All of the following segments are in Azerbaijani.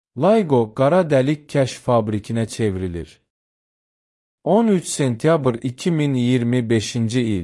LIGO qara dəlik kəşf fabrikinə çevrilir. 13 sentyabr 2025-ci il.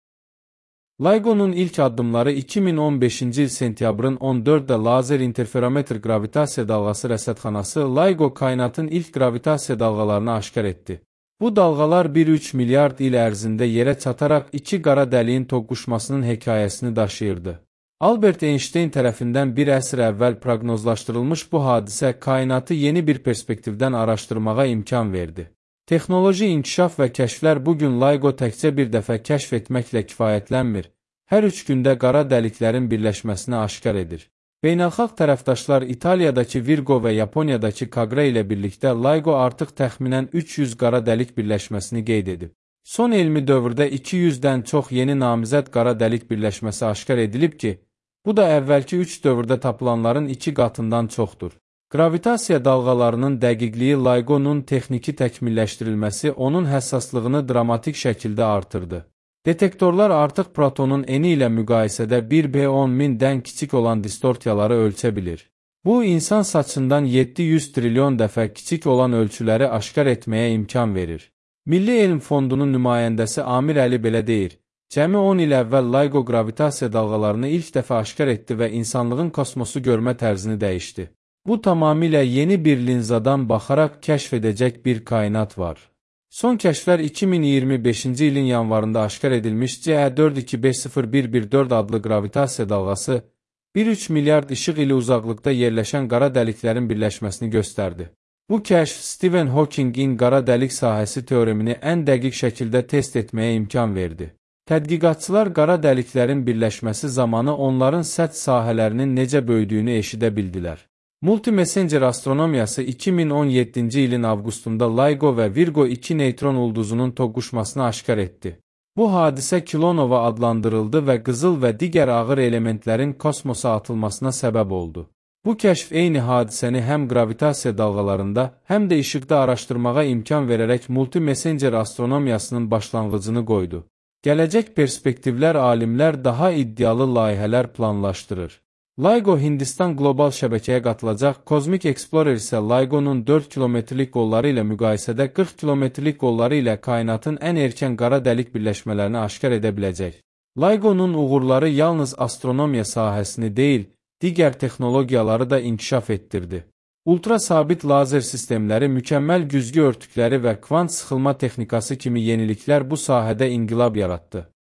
LIGO'nun ilk addımları 2015-ci il sentyabrın 14-də lazer interferometr gravitasiya dalğası rəsədxanası LIGO kainatın ilk gravitasiya dalğalarını aşkar etdi. Bu dalğalar 1,3 milyard il ərzində yerə çataraq iki qara dəliyin toqquşmasının hekayəsini daşıyırdı. Albert Einstein tərəfindən bir əsr əvvəl proqnozlaşdırılmış bu hadisə kainatı yeni bir perspektivdən araşdırmağa imkan verdi. Texnoloji inkişaf və kəşflər bugün LIGO təkcə bir dəfə kəşf etməklə kifayətlənmir, hər 3 gündə qara dəliklərin birləşməsini aşkar edir. Beynəlxalq tərəfdaşlar İtaliyadakı Virgo və Yaponiyadakı Kagre ilə birlikdə LIGO artıq təxminən 300 qara dəlik birləşməsini qeyd edib. Son elmi dövrdə 200-dən çox yeni namizəd qara dəlik birləşməsi aşkar edilib ki, bu da əvvəlki 3 dövrdə tapılanların 2 qatından çoxdur. Gravitasiya dalğalarının dəqiqliyi LIGO-nun texniki təkmilləşdirilməsi onun həssaslığını dramatik şəkildə artırdı. Detektorlar artıq protonun eni ilə müqayisədə 1/10.000-dən kiçik olan distorsiyaları ölçə bilir. Bu, insan saçından 700 trilyon dəfə kiçik olan ölçüləri aşkar etməyə imkan verir. Milli Elm Fondunun nümayəndəsi Amir Əli belə deyir: Cəmi 10 il əvvəl LIGO gravitasiya dalğalarını ilk dəfə aşkar etdi və insanlığın kosmosu görmə tərzini dəyişdi. Bu tamamilə yeni bir linzadan baxaraq kəşf edəcək bir kainat var. Son kəşflər 2025-ci ilin yanvarında aşkar edilmiş CE4250114 adlı gravitasiya dalğası 1,3 milyard işıq ili uzaqlıqda yerləşən qara dəliklərin birləşməsini göstərdi. Bu kəşf Stephen Hawkingin qara dəlik sahəsi teoremini ən dəqiq şəkildə test etməyə imkan verdi. Tədqiqatçılar qara dəliklərin birləşməsi zamanı onların səth sahələrinin necə böyüdüyünü eşidə bildilər. Multi-Messenger astronomiyası 2017-ci ilin avqustunda LIGO və Virgo 2 neytron ulduzunun toqquşmasını aşkar etdi. Bu hadisə kilonova adlandırıldı və qızıl və digər ağır elementlərin kosmosa atılmasına səbəb oldu. Bu kəşf eyni hadisəni həm gravitasiya dalğalarında, həm də işıqda araşdırmağa imkan verərək multi-messenger astronomiyasının başlanğıcını qoydu. Gələcək perspektivlər alimlər daha iddialı layihələr planlaşdırır. LIGO Hindistan qlobal şəbəkəyə qatılacaq, Cosmic Explorer isə LIGO-nun 4 kilometrlik qolları ilə müqayisədə 40 kilometrlik qolları ilə kainatın ən erkən qara dəlik birləşmələrini aşkar edə biləcək. LIGO-nun uğurları yalnız astronomiya sahəsini deyil, digər texnologiyaları da inkişaf etdirdi. Ultrasabit lazer sistemləri, mükəmməl güzgü örtükləri və kvant sıxılma texnikası kimi yeniliklər bu sahədə inqilab yaratdı.